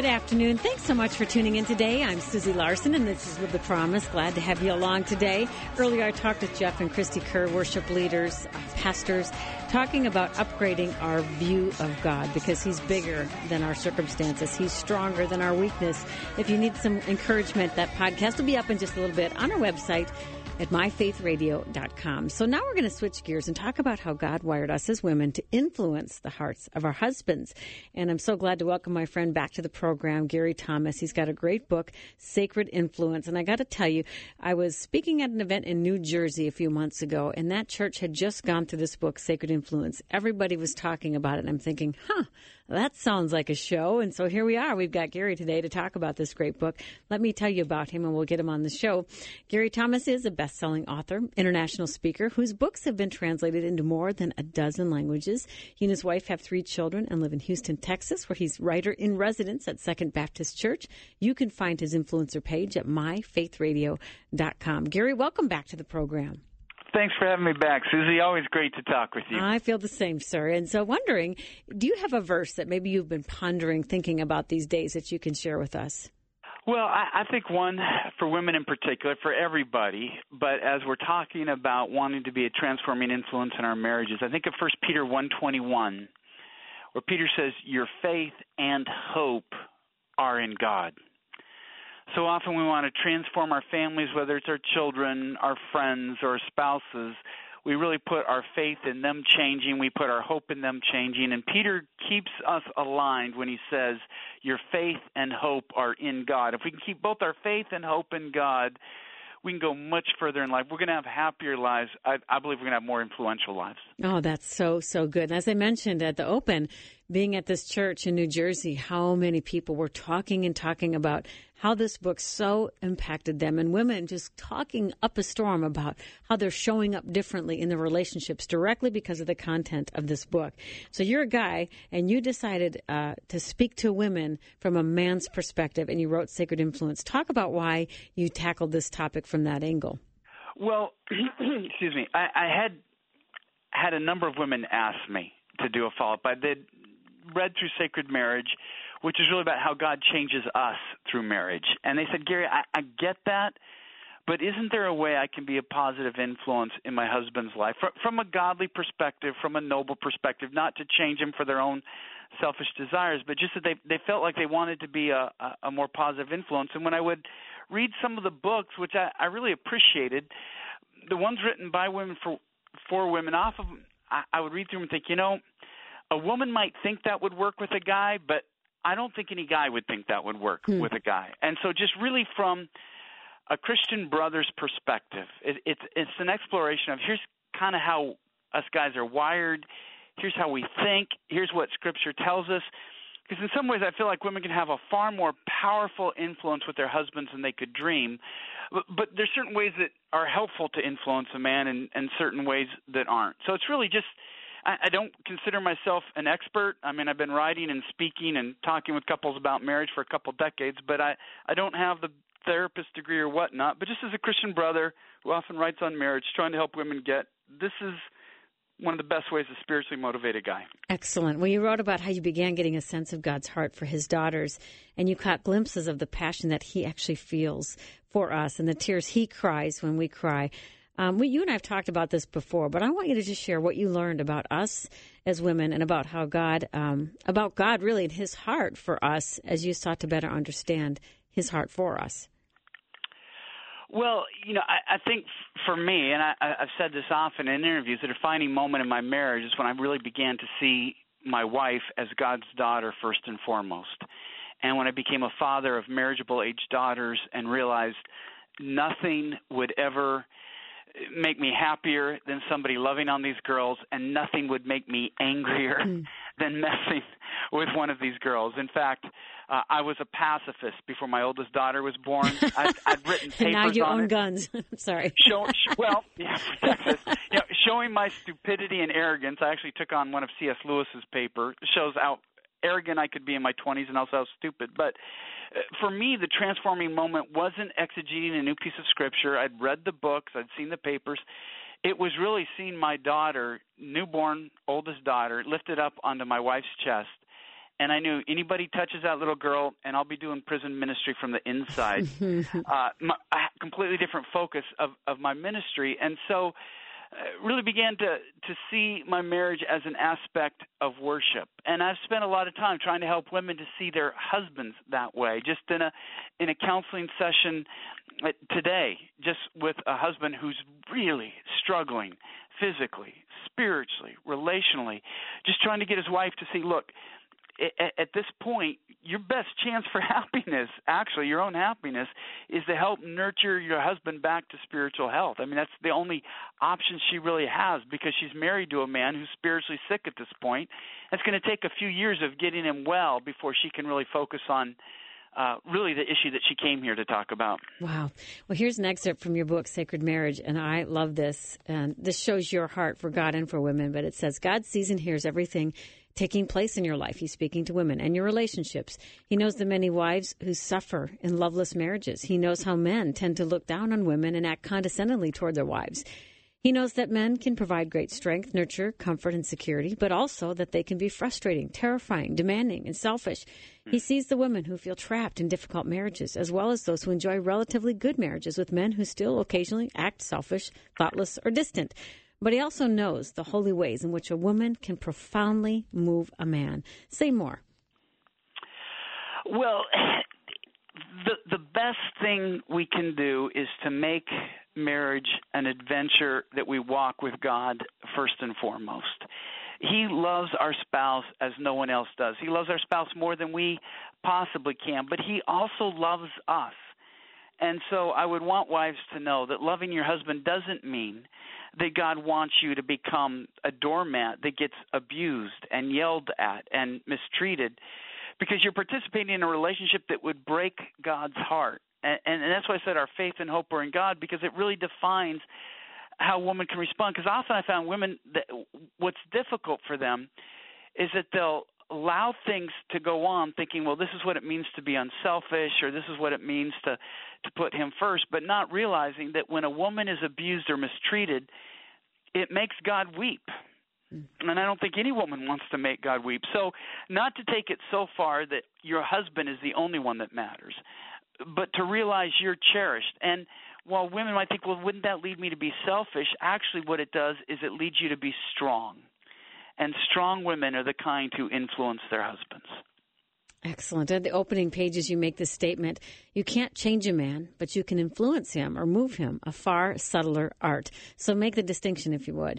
Good afternoon. Thanks so much for tuning in today. I'm Susie Larson, and this is With the Promise. Glad to have you along today. Earlier, I talked with Jeff and Christy Kerr, worship leaders, pastors, talking about upgrading our view of God because He's bigger than our circumstances. He's stronger than our weakness. If you need some encouragement, that podcast will be up in just a little bit on our website at myfaithradio.com. So now we're going to switch gears and talk about how God wired us as women to influence the hearts of our husbands. And I'm so glad to welcome my friend back to the program, Gary Thomas. He's got a great book, Sacred Influence. And I got to tell you, I was speaking at an event in New Jersey a few months ago, and that church had just gone through this book, Sacred Influence. Everybody was talking about it, and I'm thinking, that sounds like a show. And so here we are. We've got Gary today to talk about this great book. Let me tell you about him, and we'll get him on the show. Gary Thomas is a best-selling author, international speaker, whose books have been translated into more than a dozen languages. He and his wife have 3 children and live in Houston, Texas, where he's writer-in-residence at Second Baptist Church. You can find his influencer page at myfaithradio.com. Gary, welcome back to the program. Thanks for having me back, Susie. Always great to talk with you. I feel the same, sir. And so wondering, do you have a verse that maybe you've been pondering, thinking about these days that you can share with us? Well, I think one for women in particular, for everybody, but as we're talking about wanting to be a transforming influence in our marriages, I think of 1 Peter 1:21, where Peter says, your faith and hope are in God. So often we want to transform our families, whether it's our children, our friends, or our spouses. We really put our faith in them changing. We put our hope in them changing. And Peter keeps us aligned when he says, your faith and hope are in God. If we can keep both our faith and hope in God, we can go much further in life. We're going to have happier lives. I believe we're going to have more influential lives. Oh, that's so good. And as I mentioned at the open, being at this church in New Jersey, how many people were talking about how this book so impacted them, and women just talking up a storm about how they're showing up differently in their relationships directly because of the content of this book. So you're a guy, and you decided to speak to women from a man's perspective, and you wrote Sacred Influence. Talk about why you tackled this topic from that angle. Well, excuse me. I had a number of women ask me to do a follow-up. They'd read through Sacred Marriage, which is really about how God changes us through marriage. And they said, Gary, I get that, but isn't there a way I can be a positive influence in my husband's life from a godly perspective, from a noble perspective, not to change him for their own selfish desires, but just that they felt like they wanted to be a more positive influence. And when I would read some of the books, which I really appreciated, the ones written by women for women, off of them, I would read through them and think, a woman might think that would work with a guy, but I don't think any guy would think that would work with a guy. And so just really from a Christian brother's perspective, it's an exploration of here's kind of how us guys are wired, here's how we think, here's what Scripture tells us. Because in some ways I feel like women can have a far more powerful influence with their husbands than they could dream. But there's certain ways that are helpful to influence a man and certain ways that aren't. So it's really just – I don't consider myself an expert. I mean, I've been writing and speaking and talking with couples about marriage for a couple decades, but I don't have the therapist degree or whatnot. But just as a Christian brother who often writes on marriage, trying to help women get, this is one of the best ways to spiritually motivate a guy. Excellent. Well, you wrote about how you began getting a sense of God's heart for his daughters, and you caught glimpses of the passion that he actually feels for us and the tears he cries when we cry. You and I have talked about this before, but I want you to just share what you learned about us as women and about how God really and his heart for us as you sought to better understand his heart for us. Well, I think for me, and I've said this often in interviews, the defining moment in my marriage is when I really began to see my wife as God's daughter first and foremost. And when I became a father of marriageable age daughters and realized nothing would ever make me happier than somebody loving on these girls, and nothing would make me angrier than messing with one of these girls. In fact, I was a pacifist before my oldest daughter was born. I'd written papers on it. And now you own guns. I'm sorry. Texas. Showing my stupidity and arrogance. I actually took on one of C.S. Lewis's paper. It shows how arrogant I could be in my 20s and also how stupid. But for me, the transforming moment wasn't exegeting a new piece of Scripture. I'd read the books. I'd seen the papers. It was really seeing my daughter, newborn, oldest daughter, lifted up onto my wife's chest And I knew anybody touches that little girl, and I'll be doing prison ministry from the inside. Completely different focus of my ministry. And so really began to see my marriage as an aspect of worship. And I've spent a lot of time trying to help women to see their husbands that way. Just in a counseling session today, just with a husband who's really struggling physically, spiritually, relationally, just trying to get his wife to see, look, at this point, your best chance for happiness, actually your own happiness, is to help nurture your husband back to spiritual health. I mean, that's the only option she really has, because she's married to a man who's spiritually sick at this point. It's going to take a few years of getting him well before she can really focus on really the issue that she came here to talk about. Wow. Well, here's an excerpt from your book, Sacred Marriage, and I love this. And this shows your heart for God and for women, but it says, God sees and hears everything taking place in your life. He's speaking to women and your relationships. He knows the many wives who suffer in loveless marriages. He knows how men tend to look down on women and act condescendingly toward their wives. He knows that men can provide great strength, nurture, comfort, and security, but also that they can be frustrating, terrifying, demanding, and selfish. He sees the women who feel trapped in difficult marriages, as well as those who enjoy relatively good marriages with men who still occasionally act selfish, thoughtless, or distant. But he also knows the holy ways in which a woman can profoundly move a man. Say more. Well, the best thing we can do is to make marriage an adventure that we walk with God first and foremost. He loves our spouse as no one else does. He loves our spouse more than we possibly can, but he also loves us. And so I would want wives to know that loving your husband doesn't mean that God wants you to become a doormat that gets abused and yelled at and mistreated, because you're participating in a relationship that would break God's heart. And that's why I said our faith and hope are in God, because it really defines how a woman can respond. Because often I found women, that what's difficult for them is that they'll allow things to go on thinking, well, this is what it means to be unselfish, or this is what it means to put him first, but not realizing that when a woman is abused or mistreated, it makes God weep. And I don't think any woman wants to make God weep. So not to take it so far that your husband is the only one that matters, but to realize you're cherished. And while women might think, well, wouldn't that lead me to be selfish? Actually, what it does is it leads you to be strong. And strong women are the kind who influence their husbands. Excellent. At the opening pages, you make this statement: you can't change a man, but you can influence him or move him, a far subtler art. So make the distinction, if you would.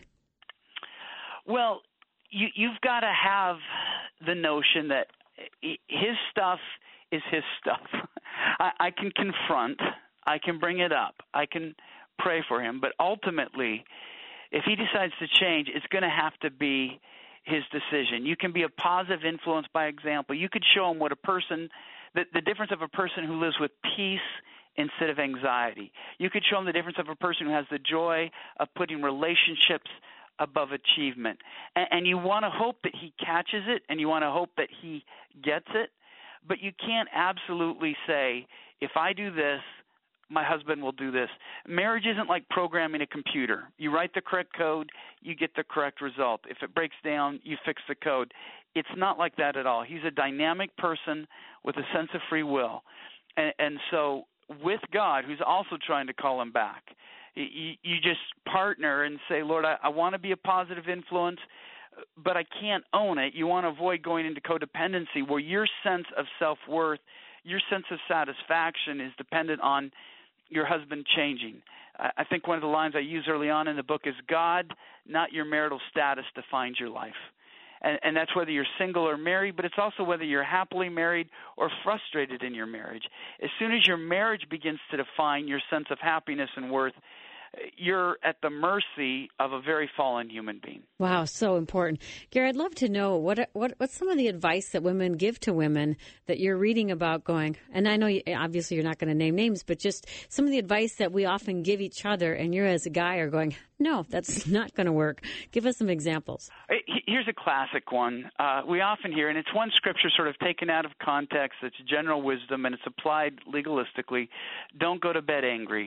Well, you've got to have the notion that his stuff is his stuff. I can confront, I can bring it up, I can pray for him, but ultimately, if he decides to change, it's going to have to be his decision. You can be a positive influence by example. You could show him what a person, the difference of a person who lives with peace instead of anxiety. You could show him the difference of a person who has the joy of putting relationships above achievement. And you want to hope that he catches it, and you want to hope that he gets it, but you can't absolutely say, if I do this, my husband will do this. Marriage isn't like programming a computer. You write the correct code, you get the correct result. If it breaks down, you fix the code. It's not like that at all. He's a dynamic person with a sense of free will. And so with God, who's also trying to call him back, you just partner and say, Lord, I want to be a positive influence, but I can't own it. You want to avoid going into codependency where your sense of self-worth, your sense of satisfaction is dependent on your husband changing. I think one of the lines I use early on in the book is, God, not your marital status, defines your life. And that's whether you're single or married, but it's also whether you're happily married or frustrated in your marriage. As soon as your marriage begins to define your sense of happiness and worth, you're at the mercy of a very fallen human being. Wow, so important. Gary, I'd love to know what's some of the advice that women give to women that you're reading about going, and I know obviously you're not going to name names, but just some of the advice that we often give each other, and you as a guy are going, no, that's not going to work. Give us some examples. Here's a classic one. We often hear, and it's one scripture sort of taken out of context, it's general wisdom, and it's applied legalistically. Don't go to bed angry.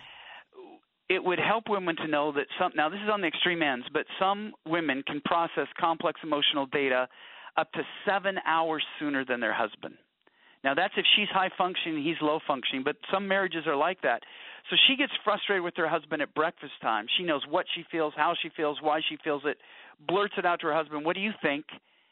It would help women to know that now this is on the extreme ends, but some women can process complex emotional data up to 7 hours sooner than their husband. Now, that's if she's high functioning, he's low functioning, but some marriages are like that. So she gets frustrated with her husband at breakfast time. She knows what she feels, how she feels, why she feels it, blurts it out to her husband. What do you think?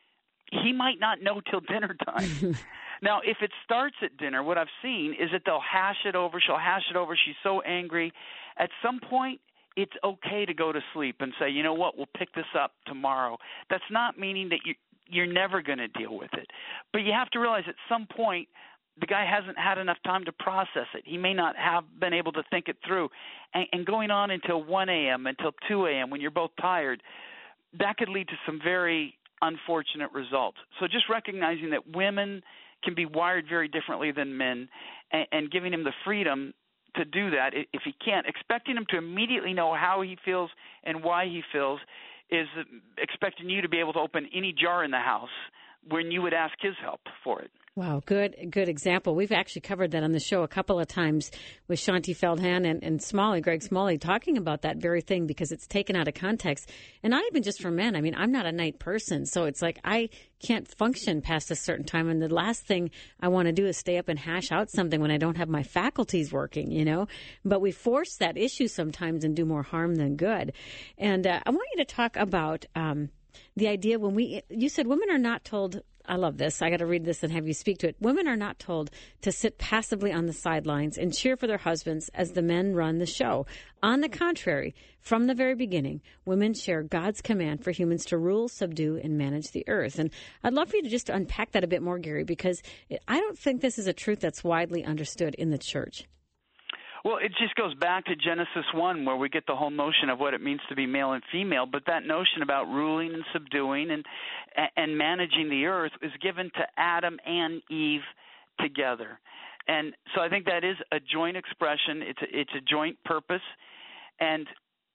He might not know till dinner time. Now, if it starts at dinner, what I've seen is that they'll hash it over. She'll hash it over. She's so angry. At some point, it's okay to go to sleep and say, you know what, we'll pick this up tomorrow. That's not meaning that you're never going to deal with it. But you have to realize at some point the guy hasn't had enough time to process it. He may not have been able to think it through. And going on until 1 a.m., until 2 a.m. when you're both tired, that could lead to some very unfortunate results. So just recognizing that women can be wired very differently than men and giving him the freedom to do that if he can't. Expecting him to immediately know how he feels and why he feels is expecting you to be able to open any jar in the house when you would ask his help for it. Wow, good example. We've actually covered that on the show a couple of times with Shaunti Feldhahn and Smalley, Greg Smalley, talking about that very thing because it's taken out of context. And not even just for men. I mean, I'm not a night person, so it's like I can't function past a certain time. And the last thing I want to do is stay up and hash out something when I don't have my faculties working, you know. But we force that issue sometimes and do more harm than good. And I want you to talk about the idea you said women are not told. I love this. I got to read this and have you speak to it. Women are not told to sit passively on the sidelines and cheer for their husbands as the men run the show. On the contrary, from the very beginning, women share God's command for humans to rule, subdue, and manage the earth. And I'd love for you to just unpack that a bit more, Gary, because I don't think this is a truth that's widely understood in the church. Well, it just goes back to Genesis 1 where we get the whole notion of what it means to be male and female, but that notion about ruling and subduing and managing the earth is given to Adam and Eve together. And so I think that is a joint expression. It's a joint purpose. And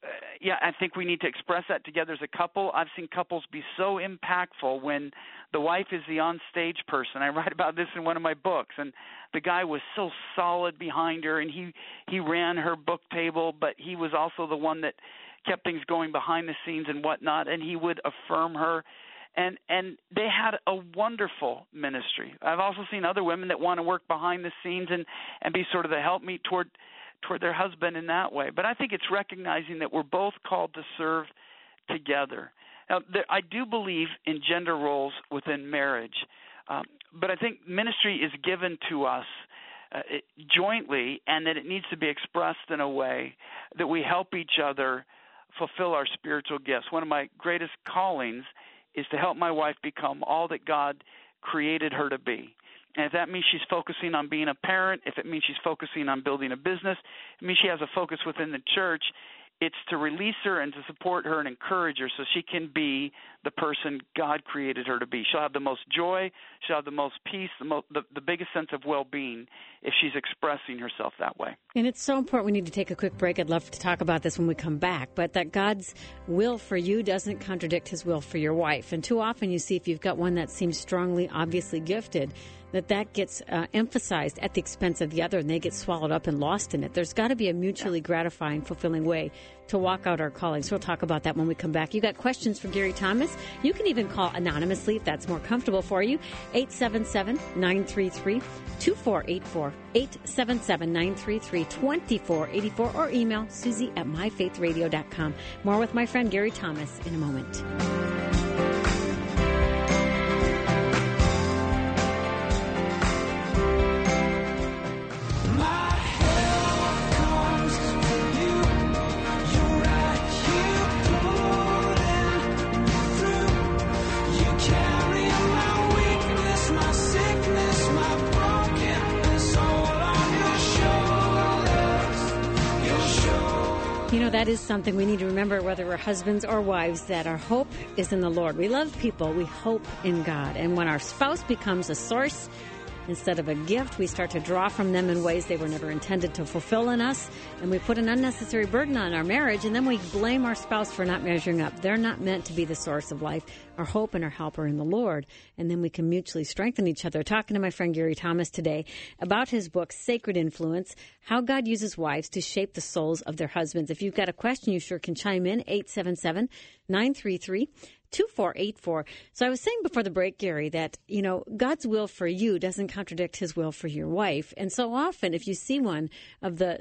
I think we need to express that together as a couple. I've seen couples be so impactful when the wife is the on-stage person. I write about this in one of my books, and the guy was so solid behind her, and he ran her book table, but he was also the one that kept things going behind the scenes and whatnot, and he would affirm her. And they had a wonderful ministry. I've also seen other women that want to work behind the scenes and be sort of the helpmeet toward their husband in that way. But I think it's recognizing that we're both called to serve together. Now, I do believe in gender roles within marriage, but I think ministry is given to us jointly, and that it needs to be expressed in a way that we help each other fulfill our spiritual gifts. One of my greatest callings is to help my wife become all that God created her to be. And if that means she's focusing on being a parent, if it means she's focusing on building a business, it means she has a focus within the church, it's to release her and to support her and encourage her so she can be the person God created her to be. She'll have the most joy, she'll have the most peace, the biggest sense of well-being if she's expressing herself that way. And it's so important. We need to take a quick break. I'd love to talk about this when we come back, but that God's will for you doesn't contradict his will for your wife. And too often you see if you've got one that seems strongly, obviously gifted, that gets emphasized at the expense of the other, and they get swallowed up and lost in it. There's got to be a mutually gratifying, fulfilling way to walk out our calling. So we'll talk about that when we come back. You got questions for Gary Thomas? You can even call anonymously if that's more comfortable for you. 877-933-2484. 877-933-2484. Or email Susie@myfaithradio.com. More with my friend Gary Thomas in a moment. You know, that is something we need to remember, whether we're husbands or wives, that our hope is in the Lord. We love people. We hope in God. And when our spouse becomes a source instead of a gift, we start to draw from them in ways they were never intended to fulfill in us. And we put an unnecessary burden on our marriage, and then we blame our spouse for not measuring up. They're not meant to be the source of life. Our hope and our help are in the Lord. And then we can mutually strengthen each other. Talking to my friend Gary Thomas today about his book, Sacred Influence, How God Uses Wives to Shape the Souls of Their Husbands. If you've got a question, you sure can chime in, 877-933-2484. 2484. So I was saying before the break, Gary, that, God's will for you doesn't contradict his will for your wife. And so often if you see one of the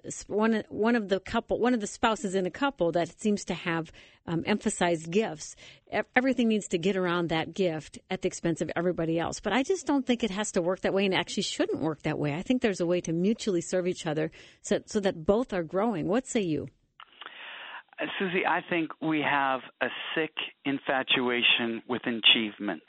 spouses in a couple that seems to have emphasized gifts, everything needs to get around that gift at the expense of everybody else. But I just don't think it has to work that way, and it actually shouldn't work that way. I think there's a way to mutually serve each other so that both are growing. What say you? Susie, I think we have a sick infatuation with achievement.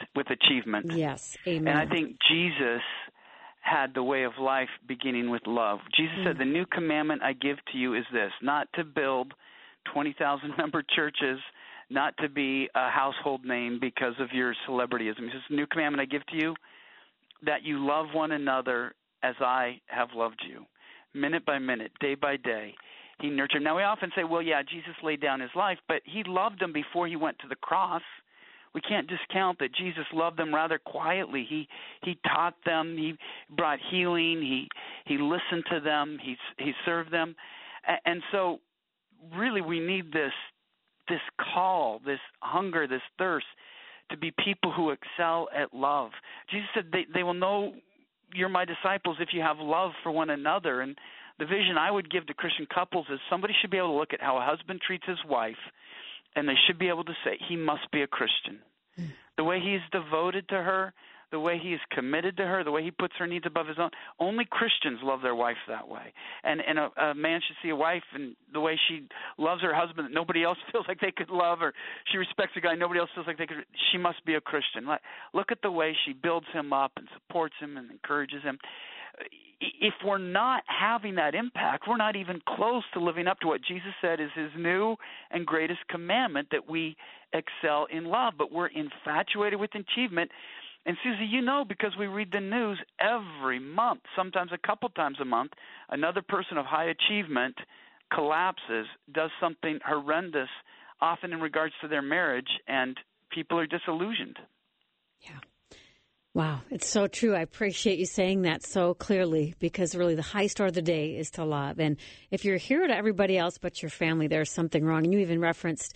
Yes, amen. And I think Jesus had the way of life beginning with love. Jesus said, the new commandment I give to you is this, not to build 20,000-member churches, not to be a household name because of your celebrityism. He says, the new commandment I give to you, that you love one another as I have loved you, minute by minute, day by day. He nurtured. Now, we often say, well, yeah, Jesus laid down his life, but he loved them before he went to the cross. We can't discount that Jesus loved them rather quietly. He taught them. He brought healing. He listened to them. He served them. And so really we need this call, this hunger, this thirst to be people who excel at love. Jesus said they will know you're my disciples if you have love for one another. And the vision I would give to Christian couples is somebody should be able to look at how a husband treats his wife, and they should be able to say, he must be a Christian. The way he's devoted to her, the way he is committed to her, the way he puts her needs above his own. Only Christians love their wife that way. And a man should see a wife and the way she loves her husband that nobody else feels like they could love, or she respects a guy nobody else feels like they could. She must be a Christian. Look at the way she builds him up and supports him and encourages him. If we're not having that impact, we're not even close to living up to what Jesus said is his new and greatest commandment, that we excel in love. But we're infatuated with achievement. And Susie, because we read the news every month, sometimes a couple times a month, another person of high achievement collapses, does something horrendous, often in regards to their marriage, and people are disillusioned. Yeah. Wow, it's so true. I appreciate you saying that so clearly, because really the high star of the day is to love. And if you're a hero to everybody else but your family, there's something wrong. And you even referenced,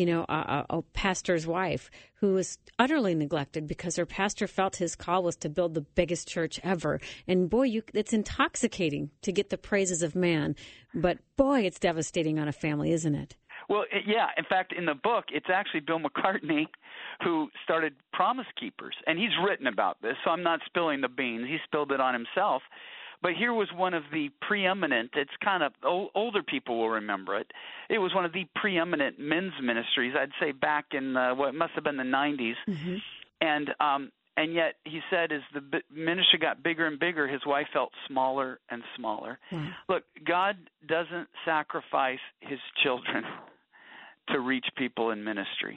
a pastor's wife who was utterly neglected because her pastor felt his call was to build the biggest church ever. And boy, it's intoxicating to get the praises of man. But boy, it's devastating on a family, isn't it? Well, yeah. In fact, in the book, it's actually Bill McCartney who started Promise Keepers, and he's written about this, so I'm not spilling the beans. He spilled it on himself. But here was one of the preeminent, it's kind of older people will remember it. It was one of the preeminent men's ministries, I'd say back in what must have been the 90s. Mm-hmm. And yet he said as the ministry got bigger and bigger, his wife felt smaller and smaller. Mm. Look, God doesn't sacrifice his children to reach people in ministry.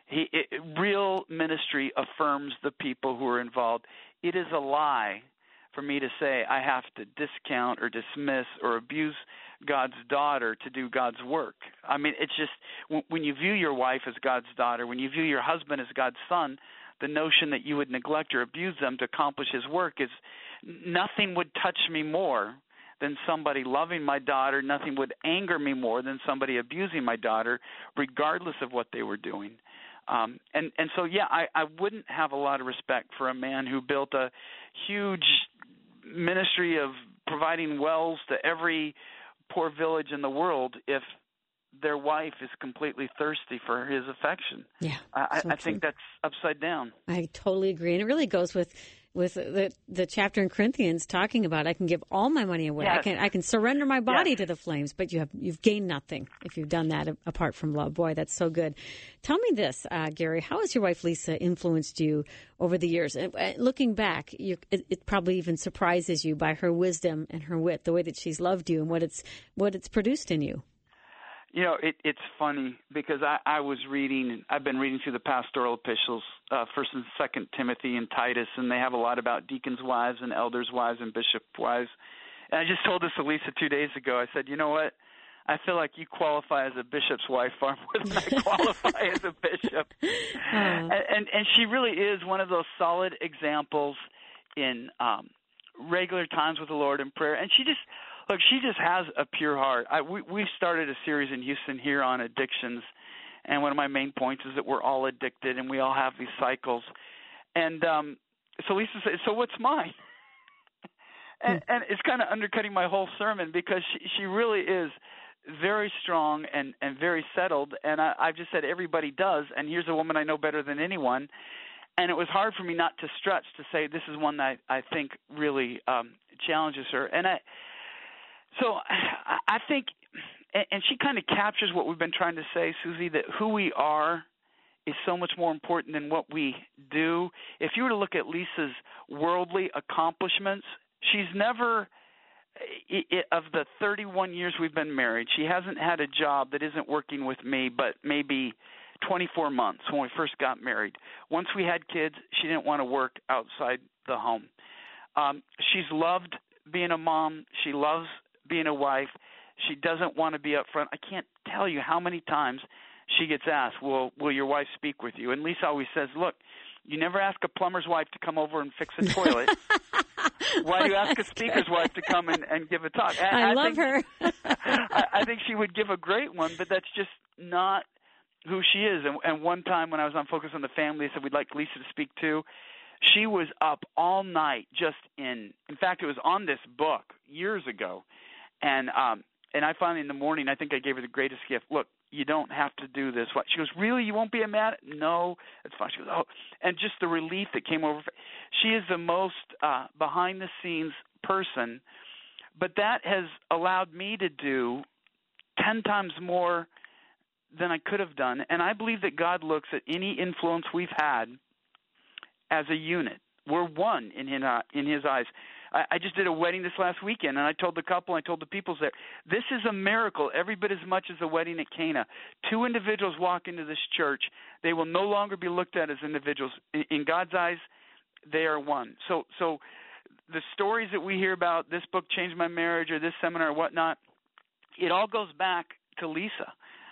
Real ministry affirms the people who are involved. It is a lie for me to say I have to discount or dismiss or abuse God's daughter to do God's work. I mean, it's just when you view your wife as God's daughter, when you view your husband as God's son, the notion that you would neglect or abuse them to accomplish his work is nothing would touch me more than somebody loving my daughter. Nothing would anger me more than somebody abusing my daughter, regardless of what they were doing. And so, yeah, I wouldn't have a lot of respect for a man who built a huge ministry of providing wells to every poor village in the world if their wife is completely thirsty for his affection. Yeah, I think that's upside down. I totally agree. And it really goes with the chapter in Corinthians talking about I can give all my money away. Yes. I can surrender my body to the flames, but you've gained nothing if you've done that apart from love. Boy, that's so good. Tell me this, Gary, how has your wife Lisa influenced you over the years? Looking back, it probably even surprises you by her wisdom and her wit, the way that she's loved you and what it's produced in you. It's funny because I've been reading through the pastoral epistles, 1st and 2nd Timothy and Titus, and they have a lot about deacons' wives and elders' wives and bishop wives. And I just told this to Lisa 2 days ago. I said, you know what? I feel like you qualify as a bishop's wife far more than I qualify as a bishop. And she really is one of those solid examples in regular times with the Lord in prayer. And she just has a pure heart. We started a series in Houston here on addictions, And one of my main points is that we're all addicted and we all have these cycles. And so Lisa said, so what's mine? And it's kind of undercutting my whole sermon because she really is very strong and very settled. And I've just said everybody does. And here's a woman I know better than anyone. And it was hard for me not to stretch to say this is one that I think really challenges her. And I think, and she kind of captures what we've been trying to say, Susie, that who we are is so much more important than what we do. If you were to look at Lisa's worldly accomplishments, she's never, of the 31 years we've been married, she hasn't had a job that isn't working with me, but maybe 24 months when we first got married. Once we had kids, she didn't want to work outside the home. She's loved being a mom. She loves being a wife. She doesn't want to be up front. I can't tell you how many times she gets asked, will your wife speak with you? And Lisa always says, look, you never ask a plumber's wife to come over and fix a toilet. Why do you ask a speaker's wife to come and give a talk? I love her. I think she would give a great one, but that's just not who she is. And one time when I was on Focus on the Family, I said we'd like Lisa to speak too. She was up all night just in fact, it was on this book years ago. And I finally in the morning, I think I gave her the greatest gift. Look, you don't have to do this. What? She goes, really? You won't be mad? No, that's fine. She goes, oh, and just the relief that came over. She is the most behind-the-scenes person, but that has allowed me to do 10 times more than I could have done. And I believe that God looks at any influence we've had as a unit. We're one in His eyes. I just did a wedding this last weekend, and I told the couple, I told the peoples there, this is a miracle every bit as much as the wedding at Cana. Two individuals walk into this church. They will no longer be looked at as individuals. In God's eyes, they are one. So the stories that we hear about, this book changed my marriage or this seminar or whatnot, it all goes back to Lisa.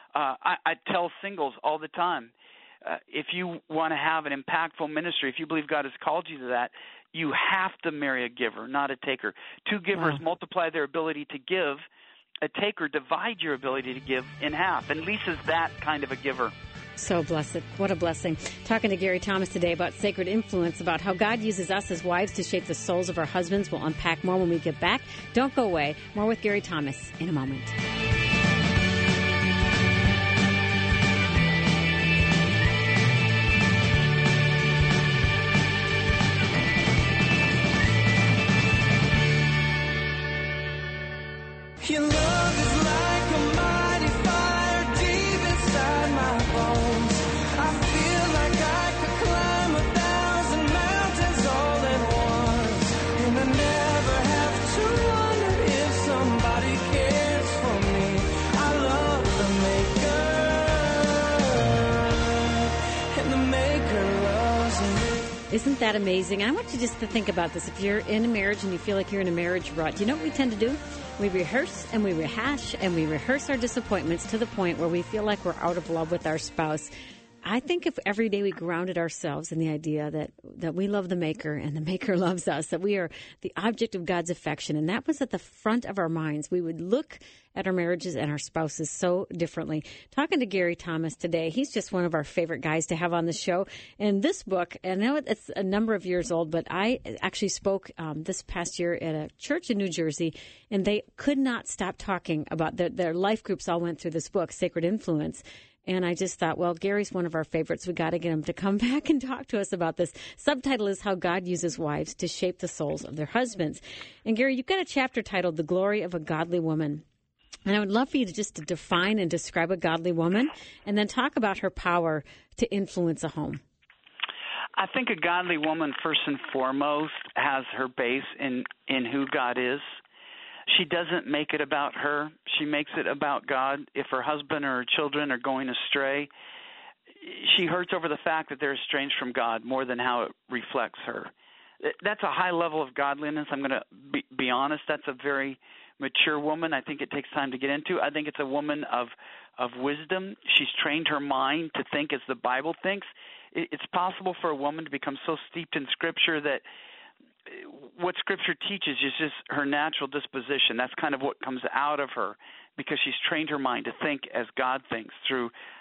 I tell singles all the time, if you want to have an impactful ministry, if you believe God has called you to that, you have to marry a giver, not a taker. Two givers multiply their ability to give. A taker divides your ability to give in half. And Lisa's that kind of a giver. So blessed. What a blessing. Talking to Gary Thomas today about sacred influence, about how God uses us as wives to shape the souls of our husbands. We'll unpack more when we get back. Don't go away. More with Gary Thomas in a moment. Your love is like a mighty fire deep inside my bones. I feel like I could climb 1,000 mountains all at once. And I never have to wonder if somebody cares for me. I love the Maker, and the Maker loves me. Isn't that amazing? And I want you just to think about this. If you're in a marriage and you feel like you're in a marriage rut, you know what we tend to do? We rehearse and we rehash and we rehearse our disappointments to the point where we feel like we're out of love with our spouse. I think if every day we grounded ourselves in the idea that we love the Maker and the Maker loves us, that we are the object of God's affection, and that was at the front of our minds, we would look at our marriages and our spouses so differently. Talking to Gary Thomas today, he's just one of our favorite guys to have on the show. And this book, and I know it's a number of years old, but I actually spoke this past year at a church in New Jersey, and they could not stop talking about their life groups all went through this book, Sacred Influence. And I just thought, well, Gary's one of our favorites. We got to get him to come back and talk to us about this. Subtitle is How God Uses Wives to Shape the Souls of Their Husbands. And Gary, you've got a chapter titled The Glory of a Godly Woman. And I would love for you to define and describe a godly woman and then talk about her power to influence a home. I think a godly woman, first and foremost, has her base in who God is. She doesn't make it about her. She makes it about God. If her husband or her children are going astray, she hurts over the fact that they're estranged from God more than how it reflects her. That's a high level of godliness. I'm going to be honest. That's a very mature woman. I think it takes time to get into. I think it's a woman of wisdom. She's trained her mind to think as the Bible thinks. It's possible for a woman to become so steeped in Scripture that what Scripture teaches is just her natural disposition. That's kind of what comes out of her because she's trained her mind to think as God thinks through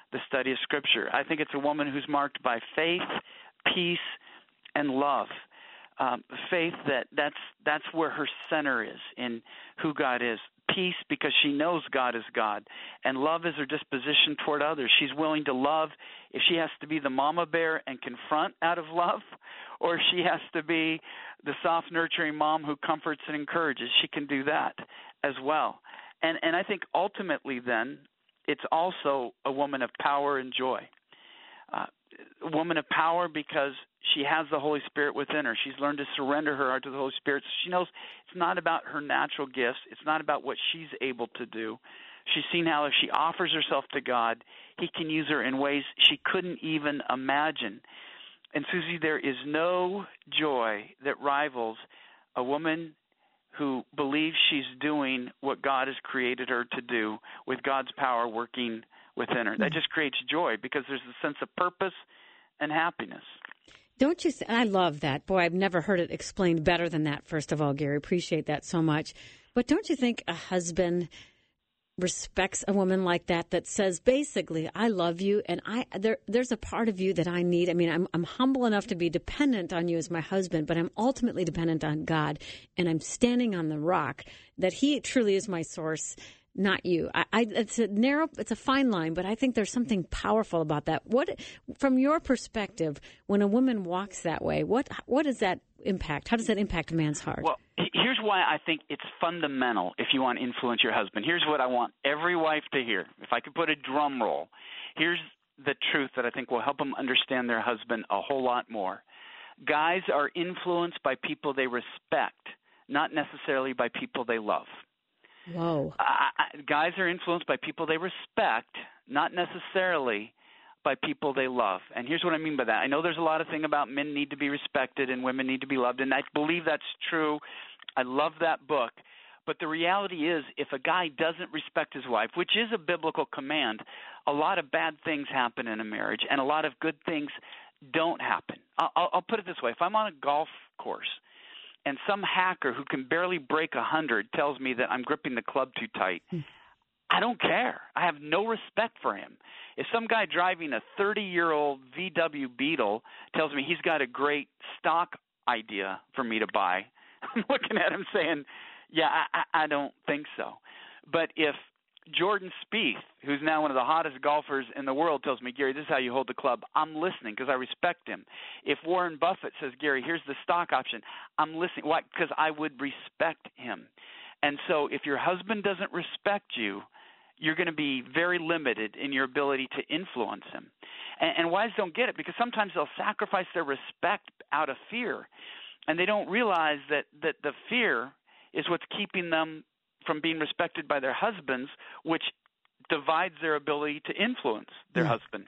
the study of Scripture. I think it's a woman who's marked by faith, peace, and love. Faith, that's where her center is in who God is. Peace, because she knows God is God. And love is her disposition toward others. She's willing to love if she has to be the mama bear and confront out of love, or if she has to be the soft, nurturing mom who comforts and encourages. She can do that as well. And I think ultimately then it's also a woman of power and joy. A woman of power because she has the Holy Spirit within her. She's learned to surrender her heart to the Holy Spirit. So she knows it's not about her natural gifts. It's not about what she's able to do. She's seen how if she offers herself to God, He can use her in ways she couldn't even imagine. And Susie, there is no joy that rivals a woman who believes she's doing what God has created her to do with God's power working within her. That just creates joy because there's a sense of purpose and happiness. Don't you I love that. Boy, I've never heard it explained better than that, first of all, Gary. Appreciate that so much. But don't you think a husband respects a woman like that says, basically, I love you, and there's a part of you that I need. I mean, I'm humble enough to be dependent on you as my husband, but I'm ultimately dependent on God, and I'm standing on the rock that He truly is my source, not you. It's a fine line, but I think there's something powerful about that. What, from your perspective, when a woman walks that way, what does that impact? How does that impact a man's heart? Well, here's why I think it's fundamental if you want to influence your husband. Here's what I want every wife to hear. If I could put a drum roll, here's the truth that I think will help them understand their husband a whole lot more. Guys are influenced by people they respect, not necessarily by people they love. Whoa. Guys are influenced by people they respect, not necessarily by people they love. And here's what I mean by that. I know there's a lot of thing about men need to be respected and women need to be loved, and I believe that's true. I love that book. But the reality is, if a guy doesn't respect his wife, which is a biblical command, a lot of bad things happen in a marriage, and a lot of good things don't happen. I'll put it this way. If I'm on a golf course and some hacker who can barely break 100 tells me that I'm gripping the club too tight, I don't care. I have no respect for him. If some guy driving a 30-year-old VW Beetle tells me he's got a great stock idea for me to buy, I'm looking at him saying, yeah, I don't think so. But if Jordan Spieth, who's now one of the hottest golfers in the world, tells me, Gary, this is how you hold the club, I'm listening because I respect him. If Warren Buffett says, Gary, here's the stock option, I'm listening. Why? Because I would respect him. And so if your husband doesn't respect you, you're going to be very limited in your ability to influence him. And wives don't get it because sometimes they'll sacrifice their respect out of fear, and they don't realize that the fear is what's keeping them from being respected by their husbands, which divides their ability to influence their husband.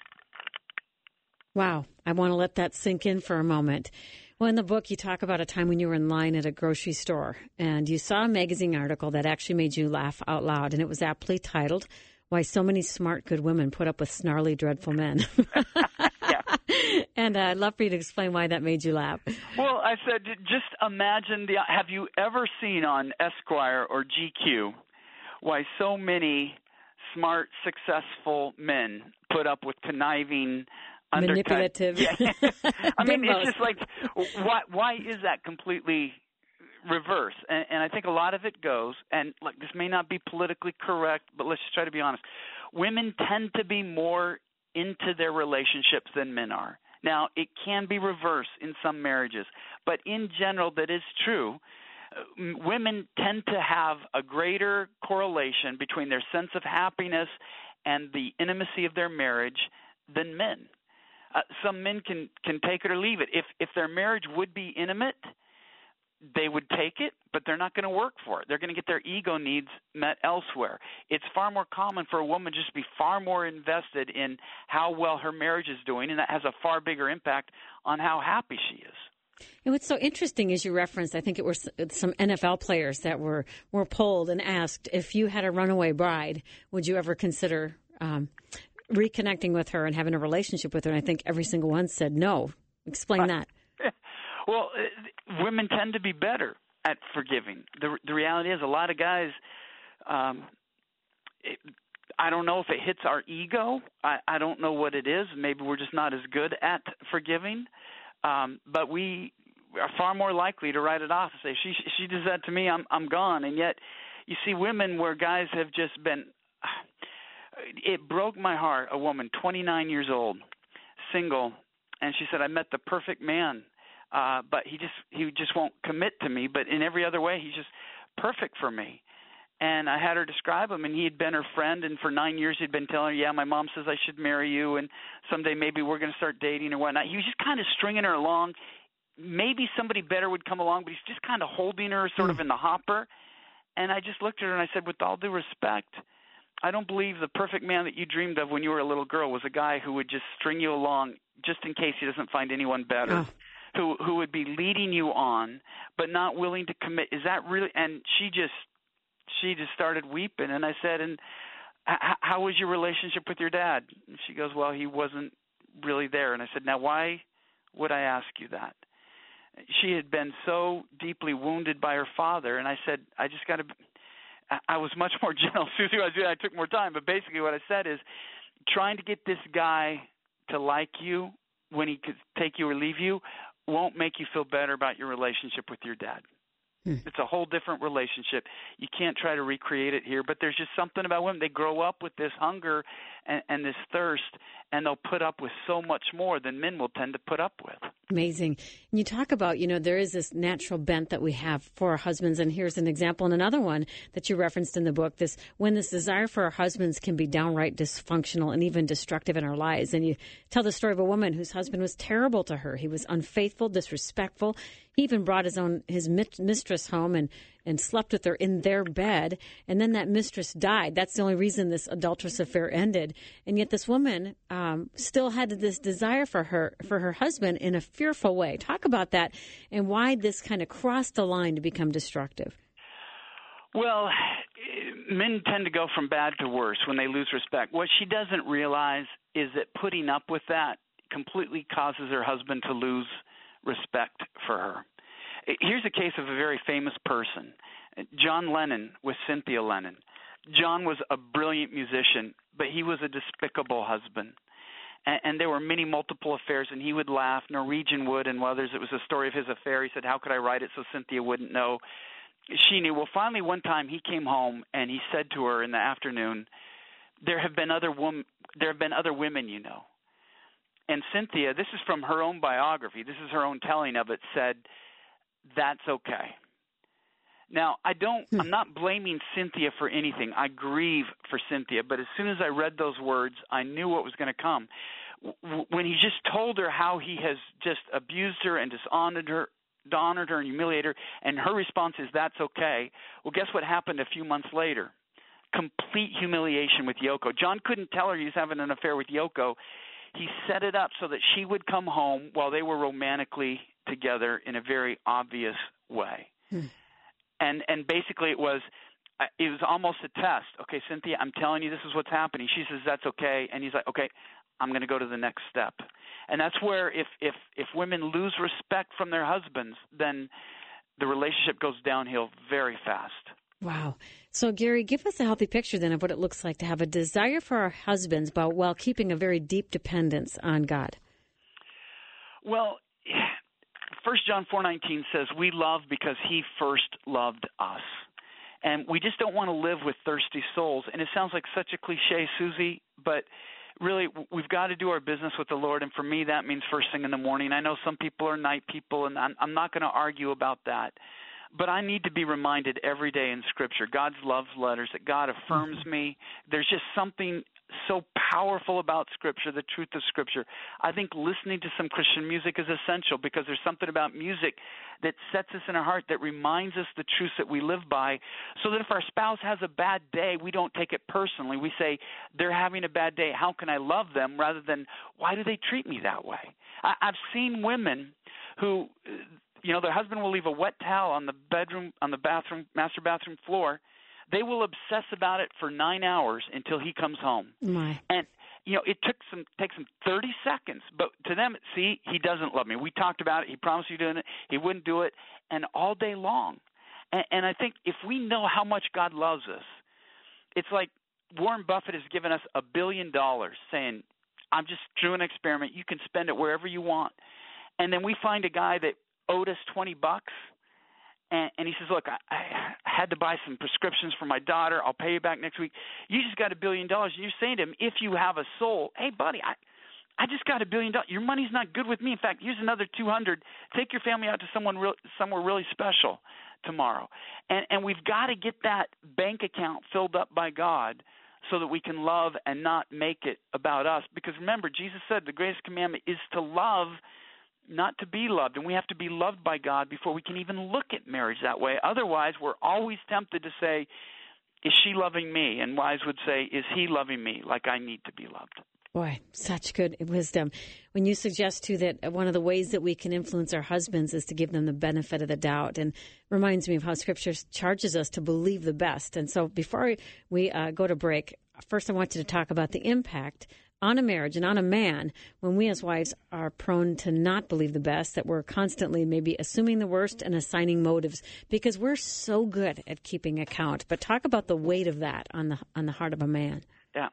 Wow. I want to let that sink in for a moment. Well, in the book, you talk about a time when you were in line at a grocery store and you saw a magazine article that actually made you laugh out loud, and it was aptly titled, Why So Many Smart, Good Women Put Up with Snarly, Dreadful Men. Yeah. And I'd love for you to explain why that made you laugh. Well, I said, just imagine, have you ever seen on Esquire or GQ why so many smart, successful men put up with conniving, manipulative. Yeah. I mean, it's just like, why is that completely reverse? And I think a lot of it goes, and look, this may not be politically correct, but let's just try to be honest. Women tend to be more into their relationships than men are. Now, it can be reversed in some marriages, but in general, that is true. Women tend to have a greater correlation between their sense of happiness and the intimacy of their marriage than men. Some men can take it or leave it. If their marriage would be intimate, they would take it, but they're not going to work for it. They're going to get their ego needs met elsewhere. It's far more common for a woman just to be far more invested in how well her marriage is doing, and that has a far bigger impact on how happy she is. And what's so interesting is you referenced, I think it was some NFL players that were polled and asked, if you had a runaway bride, would you ever consider reconnecting with her and having a relationship with her? And I think every single one said no. Explain that. Well, women tend to be better at forgiving. The reality is a lot of guys, I don't know if it hits our ego. I don't know what it is. Maybe we're just not as good at forgiving. But we are far more likely to write it off and say, she does that to me, I'm gone. And yet you see women where guys have just been – it broke my heart, a woman, 29 years old, single, and she said, I met the perfect man, but he just won't commit to me. But in every other way, he's just perfect for me. And I had her describe him, and he had been her friend, and for 9 years he'd been telling her, yeah, my mom says I should marry you, and someday maybe we're going to start dating or whatnot. He was just kind of stringing her along. Maybe somebody better would come along, but he's just kind of holding her sort of in the hopper. And I just looked at her and I said, with all due respect, I don't believe the perfect man that you dreamed of when you were a little girl was a guy who would just string you along just in case he doesn't find anyone better, who would be leading you on but not willing to commit. Is that really? And she just started weeping. And I said, and how was your relationship with your dad? And she goes, well, he wasn't really there. And I said, now why would I ask you that? She had been so deeply wounded by her father. And I said, I just got to – I was much more gentle. Susie, I took more time. But basically what I said is trying to get this guy to like you when he could take you or leave you won't make you feel better about your relationship with your dad. It's a whole different relationship. You can't try to recreate it here, but there's just something about women. They grow up with this hunger and this thirst, and they'll put up with so much more than men will tend to put up with. Amazing. And you talk about, there is this natural bent that we have for our husbands, and here's an example and another one that you referenced in the book, when this desire for our husbands can be downright dysfunctional and even destructive in our lives. And you tell the story of a woman whose husband was terrible to her. He was unfaithful, disrespectful. He even brought his mistress home and slept with her in their bed. And then that mistress died. That's the only reason this adulterous affair ended. And yet this woman still had this desire for her husband in a fearful way. Talk about that and why this kind of crossed the line to become destructive. Well, men tend to go from bad to worse when they lose respect. What she doesn't realize is that putting up with that completely causes her husband to lose respect for her. Here's a case of a very famous person, John Lennon with Cynthia Lennon. John was a brilliant musician, but he was a despicable husband. And there were many multiple affairs, and he would laugh, Norwegian would, and others. It was a story of his affair. He said, how could I write it so Cynthia wouldn't know? She knew. Well, finally, one time he came home, and he said to her in the afternoon, there have been other women, And Cynthia, this is from her own biography, this is her own telling of it, said, that's okay. Now, I'm not blaming Cynthia for anything. I grieve for Cynthia, but as soon as I read those words, I knew what was going to come. When he just told her how he has just abused her and dishonored her and humiliated her, and her response is, that's okay. Well, guess what happened a few months later? Complete humiliation with Yoko. John couldn't tell her he was having an affair with Yoko. He set it up so that she would come home while they were romantically together in a very obvious way. And basically it was almost a test. Okay, Cynthia, I'm telling you this is what's happening. She says, that's okay. And he's like, okay, I'm going to go to the next step. And that's where if women lose respect from their husbands, then the relationship goes downhill very fast. Wow. So, Gary, give us a healthy picture then of what it looks like to have a desire for our husbands while keeping a very deep dependence on God. Well, 1 John 4:19 says, we love because he first loved us. And we just don't want to live with thirsty souls. And it sounds like such a cliche, Susie, but really we've got to do our business with the Lord. And for me, that means first thing in the morning. I know some people are night people, and I'm not going to argue about that. But I need to be reminded every day in Scripture, God's love letters, that God affirms me. There's just something so powerful about Scripture, the truth of Scripture. I think listening to some Christian music is essential because there's something about music that sets us in our heart, that reminds us the truths that we live by, so that if our spouse has a bad day, we don't take it personally. We say, they're having a bad day. How can I love them? Rather than, why do they treat me that way? I've seen women who – their husband will leave a wet towel on the master bathroom floor. They will obsess about it for 9 hours until he comes home. My. And it takes them 30 seconds, but to them, see, he doesn't love me. We talked about it. He promised you doing it. He wouldn't do it, and all day long. And I think if we know how much God loves us, it's like Warren Buffett has given us $1 billion, saying, I'm just doing an experiment. You can spend it wherever you want. And then we find a guy that owed us $20, and he says, look, I had to buy some prescriptions for my daughter. I'll pay you back next week. You just got $1 billion. And you're saying to him, if you have a soul, hey, buddy, I just got $1 billion. Your money's not good with me. In fact, here's another 200. Take your family out to somewhere really special tomorrow. And we've got to get that bank account filled up by God so that we can love and not make it about us. Because remember, Jesus said the greatest commandment is to love, not to be loved. And we have to be loved by God before we can even look at marriage that way. Otherwise, we're always tempted to say, is she loving me? And wives would say, is he loving me like I need to be loved? Boy, such good wisdom. When you suggest, too, that one of the ways that we can influence our husbands is to give them the benefit of the doubt, and reminds me of how Scripture charges us to believe the best. And so before we go to break, first I want you to talk about the impact on a marriage and on a man when we as wives are prone to not believe the best, that we're constantly maybe assuming the worst and assigning motives because we're so good at keeping account. But talk about the weight of that on the heart of a man. Yeah.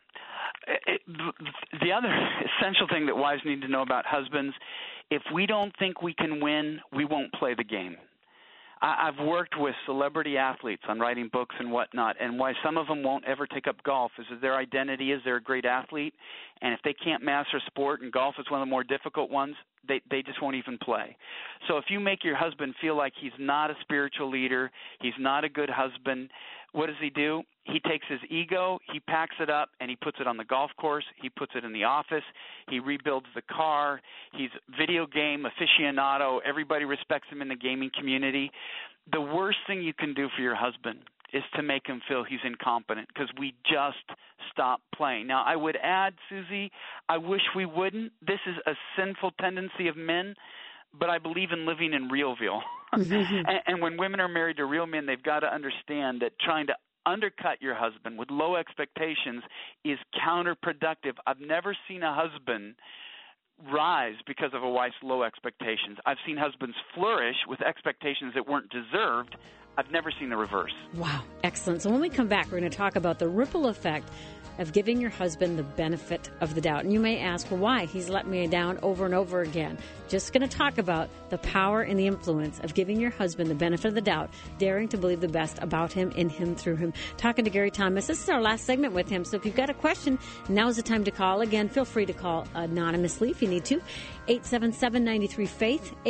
The other essential thing that wives need to know about husbands, if we don't think we can win, we won't play the game. I've worked with celebrity athletes on writing books and whatnot, and why some of them won't ever take up golf is that their identity is they're a great athlete, and if they can't master sport, and golf is one of the more difficult ones, they just won't even play. So if you make your husband feel like he's not a spiritual leader, he's not a good husband, what does he do? He takes his ego, he packs it up, and he puts it on the golf course. He puts it in the office. He rebuilds the car. He's video game aficionado. Everybody respects him in the gaming community. The worst thing you can do for your husband is to make him feel he's incompetent because we just stop playing. Now, I would add, Susie, I wish we wouldn't. This is a sinful tendency of men, but I believe in living in realville. And when women are married to real men, they've got to understand that trying to undercut your husband with low expectations is counterproductive. I've never seen a husband rise because of a wife's low expectations. I've seen husbands flourish with expectations that weren't deserved. I've never seen the reverse. Wow. Excellent. So when we come back, we're going to talk about the ripple effect of giving your husband the benefit of the doubt. And you may ask, well, why? He's let me down over and over again. Just going to talk about the power and the influence of giving your husband the benefit of the doubt, daring to believe the best about him, in him, through him. Talking to Gary Thomas. This is our last segment with him. So if you've got a question, now's the time to call. Again, feel free to call anonymously if you need to. 877-93-FAITH,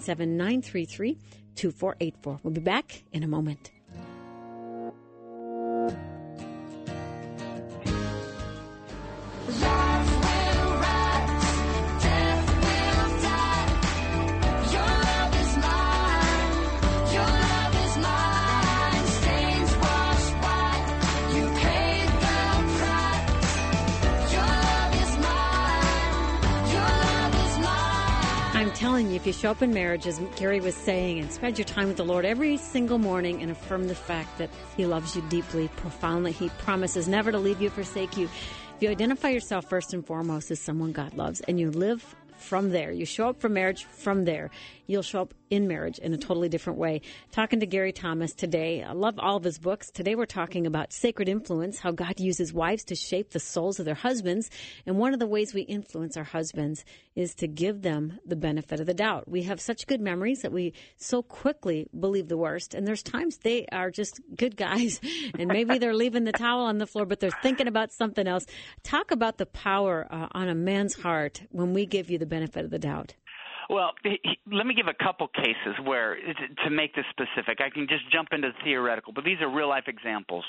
877-933-2484. We'll be back in a moment. Telling you, if you show up in marriage, as Gary was saying, and spend your time with the Lord every single morning and affirm the fact that He loves you deeply, profoundly, He promises never to leave you, forsake you. If you identify yourself first and foremost as someone God loves, and you live from there, you show up for marriage from there, you'll show up in marriage in a totally different way. Talking to Gary Thomas today. I love all of his books. Today we're talking about sacred influence, how God uses wives to shape the souls of their husbands. And one of the ways we influence our husbands is to give them the benefit of the doubt. We have such good memories that we so quickly believe the worst. And there's times they are just good guys and maybe they're leaving the towel on the floor, but they're thinking about something else. Talk about the power on a man's heart when we give you the benefit of the doubt. Well, let me give a couple cases where, to make this specific, I can just jump into the theoretical, but these are real-life examples.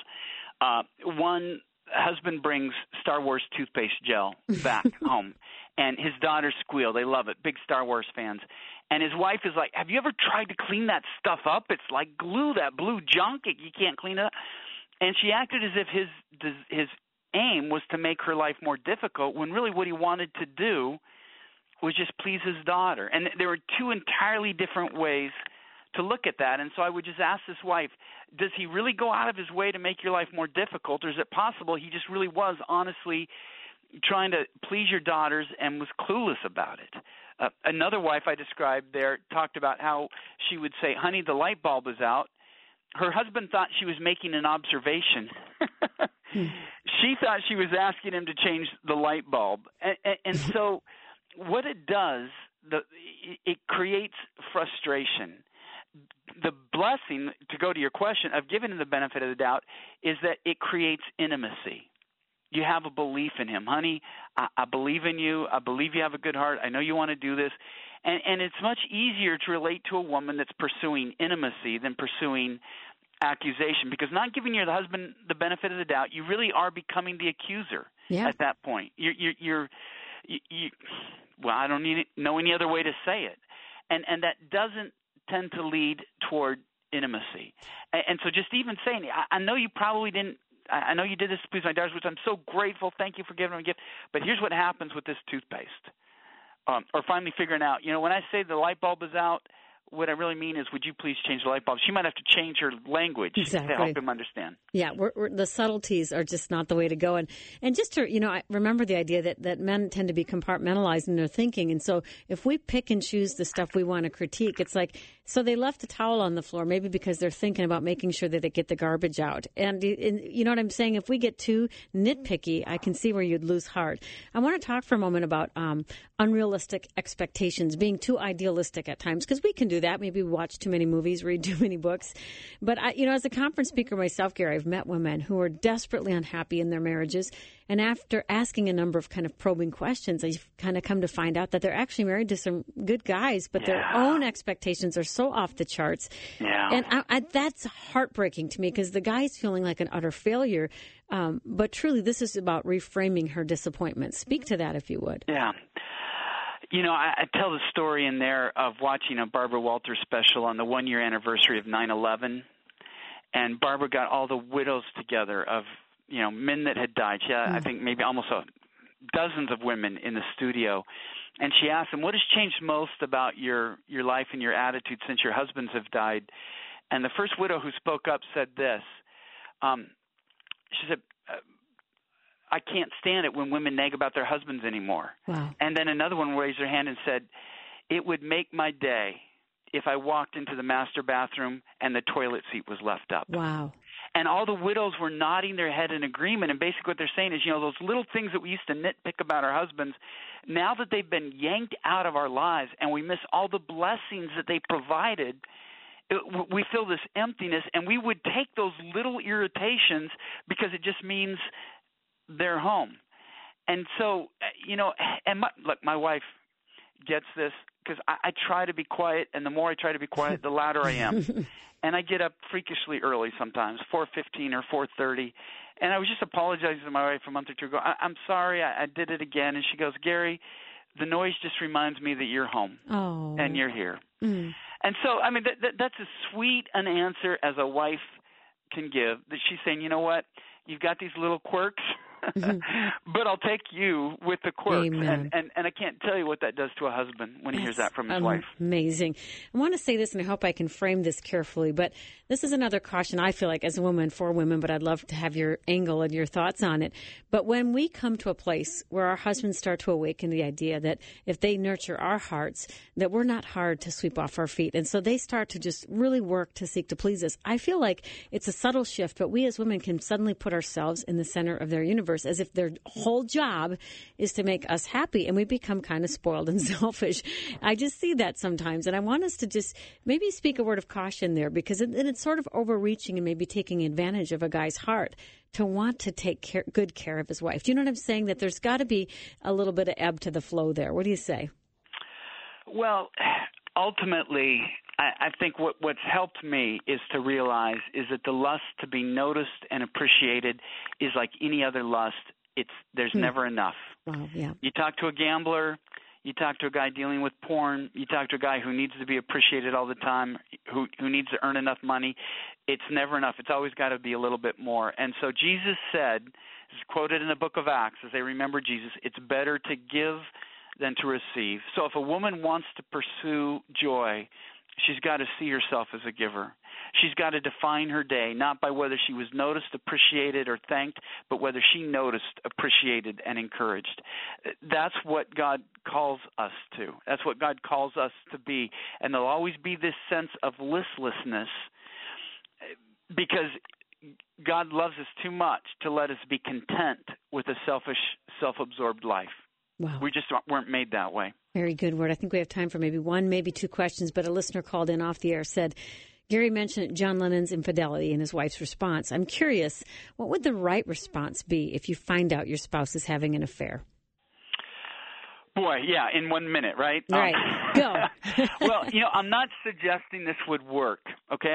One husband brings Star Wars toothpaste gel back home, and his daughters squeal. They love it, big Star Wars fans. And his wife is like, have you ever tried to clean that stuff up? It's like glue, that blue junk. You can't clean it up. And she acted as if his aim was to make her life more difficult when really what he wanted to do was just please his daughter. And there were two entirely different ways to look at that. And so I would just ask this wife, does he really go out of his way to make your life more difficult, or is it possible he just really was honestly trying to please your daughters and was clueless about it? Another wife I described there talked about how she would say, honey, the light bulb is out. Her husband thought she was making an observation. She thought she was asking him to change the light bulb. And so what it does, it creates frustration. The blessing, to go to your question, of giving him the benefit of the doubt is that it creates intimacy. You have a belief in him. Honey, I believe in you. I believe you have a good heart. I know you want to do this. And it's much easier to relate to a woman that's pursuing intimacy than pursuing accusation, because not giving your husband the benefit of the doubt, you really are becoming the accuser at that point. Well, I don't know any other way to say it. And that doesn't tend to lead toward intimacy. And so just even saying, I know you probably didn't, I know you did this to please my daughters, which I'm so grateful. Thank you for giving them a gift. But here's what happens with this toothpaste. Or finally figuring out, when I say the light bulb is out, what I really mean is, would you please change the light bulb? She might have to change her language to help him understand. Yeah, the subtleties are just not the way to go. And just to, I remember the idea that men tend to be compartmentalized in their thinking. And so if we pick and choose the stuff we want to critique, it's like, so they left the towel on the floor, maybe because they're thinking about making sure that they get the garbage out. And you know what I'm saying? If we get too nitpicky, I can see where you'd lose heart. I want to talk for a moment about unrealistic expectations, being too idealistic at times, because we can do that. Maybe we watch too many movies, read too many books. But, as a conference speaker myself, Gary, I've met women who are desperately unhappy in their marriages. And after asking a number of kind of probing questions, I've kind of come to find out that they're actually married to some good guys, but their own expectations are so off the charts. Yeah. And that's heartbreaking to me, because the guy's feeling like an utter failure. But truly, this is about reframing her disappointment. Speak to that, if you would. Yeah. I tell the story in there of watching a Barbara Walters special on the 1-year anniversary of 9/11, and Barbara got all the widows together of, men that had died. She had, I think, maybe almost dozens of women in the studio, and she asked them, what has changed most about your life and your attitude since your husbands have died? And the first widow who spoke up said this. She said, I can't stand it when women nag about their husbands anymore. Wow. And then another one raised her hand and said, it would make my day if I walked into the master bathroom and the toilet seat was left up. Wow. And all the widows were nodding their head in agreement. And basically what they're saying is, those little things that we used to nitpick about our husbands, now that they've been yanked out of our lives and we miss all the blessings that they provided, we feel this emptiness, and we would take those little irritations because it just means they're home. And so, and my wife gets this, because I try to be quiet, and the more I try to be quiet, the louder I am. And I get up freakishly early sometimes, 4:15 or 4:30. And I was just apologizing to my wife a month or two ago. I'm sorry, I did it again. And she goes, Gary, the noise just reminds me that you're home and you're here. Mm. And so, that's as sweet an answer as a wife can give, that she's saying, you know what, you've got these little quirks, but I'll take you with the quirks. Amen. And I can't tell you what that does to a husband when he hears that from his wife. Amazing. I want to say this, and I hope I can frame this carefully, but this is another caution I feel like as a woman for women, but I'd love to have your angle and your thoughts on it. But when we come to a place where our husbands start to awaken the idea that if they nurture our hearts, that we're not hard to sweep off our feet, and so they start to just really work to seek to please us, I feel like it's a subtle shift, but we as women can suddenly put ourselves in the center of their universe, as if their whole job is to make us happy, and we become kind of spoiled and selfish. I just see that sometimes, and I want us to just maybe speak a word of caution there, because it's sort of overreaching and maybe taking advantage of a guy's heart to want to take good care of his wife. Do you know what I'm saying? That there's got to be a little bit of ebb to the flow there. What do you say? Well, ultimately, I think what's helped me is to realize is that the lust to be noticed and appreciated is like any other lust. There's never enough. Wow, yeah. You talk to a gambler, you talk to a guy dealing with porn, you talk to a guy who needs to be appreciated all the time, who needs to earn enough money. It's never enough. It's always got to be a little bit more. And so Jesus said, this is quoted in the book of Acts as they remember Jesus, it's better to give than to receive. So if a woman wants to pursue joy, she's got to see herself as a giver. She's got to define her day, not by whether she was noticed, appreciated, or thanked, but whether she noticed, appreciated, and encouraged. That's what God calls us to. That's what God calls us to be. And there'll always be this sense of listlessness, because God loves us too much to let us be content with a selfish, self-absorbed life. Wow. We just weren't made that way. Very good word. I think we have time for maybe one, maybe two questions, but a listener called in off the air, said, Gary mentioned John Lennon's infidelity and his wife's response. I'm curious, what would the right response be if you find out your spouse is having an affair? Boy, yeah, in 1 minute, right? Right. Go. Well, I'm not suggesting this would work, okay?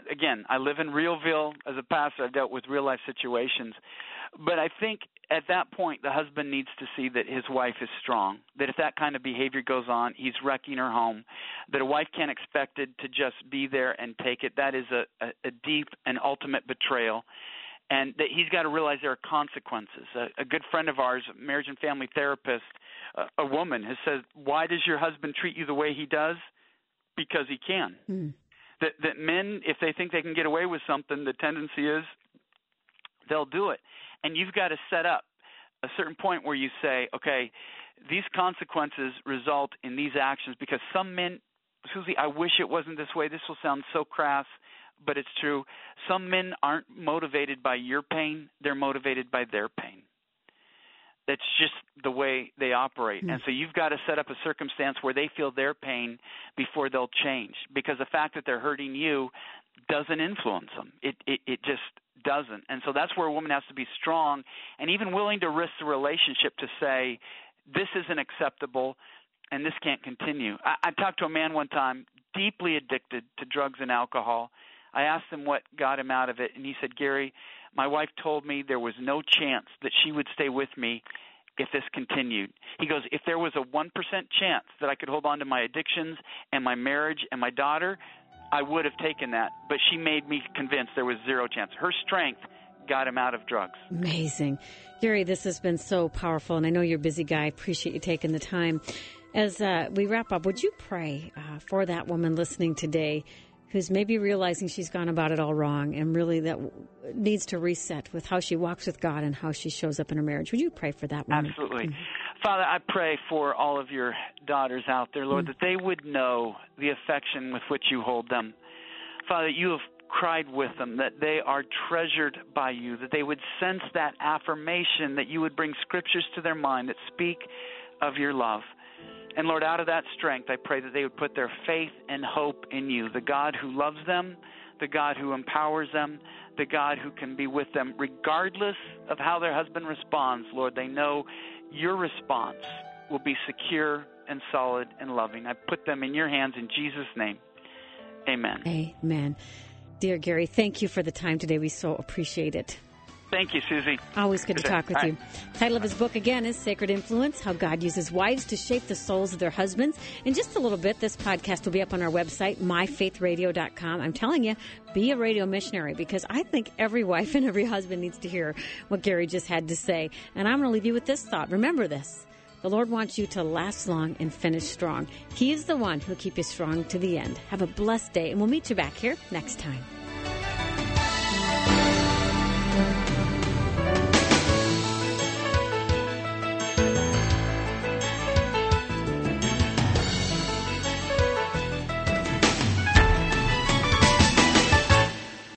I live in Realville. As a pastor, I've dealt with real-life situations. But I think at that point, the husband needs to see that his wife is strong, that if that kind of behavior goes on, he's wrecking her home, that a wife can't expect it to just be there and take it. That is a deep and ultimate betrayal. And that he's got to realize there are consequences. A good friend of ours, a marriage and family therapist, a woman, has said, why does your husband treat you the way he does? Because he can. Mm. That men, if they think they can get away with something, the tendency is they'll do it. And you've got to set up a certain point where you say, okay, these consequences result in these actions, because some men, Susie, I wish it wasn't this way. This will sound so crass, but it's true. Some men aren't motivated by your pain. They're motivated by their pain. That's just the way they operate. And so you've got to set up a circumstance where they feel their pain before they'll change, because the fact that they're hurting you doesn't influence them. It just doesn't. And so that's where a woman has to be strong and even willing to risk the relationship to say, this isn't acceptable and this can't continue. I talked to a man one time, deeply addicted to drugs and alcohol. I asked him what got him out of it, and he said, Gary, my wife told me there was no chance that she would stay with me if this continued. He goes, if there was a 1% chance that I could hold on to my addictions and my marriage and my daughter, I would have taken that. But she made me convinced there was zero chance. Her strength got him out of drugs. Amazing. Gary, this has been so powerful, and I know you're a busy guy. I appreciate you taking the time. As we wrap up, would you pray for that woman listening today who's maybe realizing she's gone about it all wrong and really that needs to reset with how she walks with God and how she shows up in her marriage? Would you pray for that woman? Absolutely. Father, I pray for all of your daughters out there, Lord, that they would know the affection with which you hold them. Father, you have cried with them, that they are treasured by you, that they would sense that affirmation, that you would bring scriptures to their mind that speak of your love. And, Lord, out of that strength, I pray that they would put their faith and hope in you, the God who loves them, the God who empowers them, the God who can be with them regardless of how their husband responds. Lord, they know your response will be secure and solid and loving. I put them in your hands in Jesus' name. Amen. Amen. Dear Gary, thank you for the time today. We so appreciate it. Thank you, Susie. Always good to talk with you. Title of his book, again, is Sacred Influence, How God Uses Wives to Shape the Souls of Their Husbands. In just a little bit, this podcast will be up on our website, myfaithradio.com. I'm telling you, be a radio missionary, because I think every wife and every husband needs to hear what Gary just had to say. And I'm going to leave you with this thought. Remember this. The Lord wants you to last long and finish strong. He is the one who will keep you strong to the end. Have a blessed day, and we'll meet you back here next time.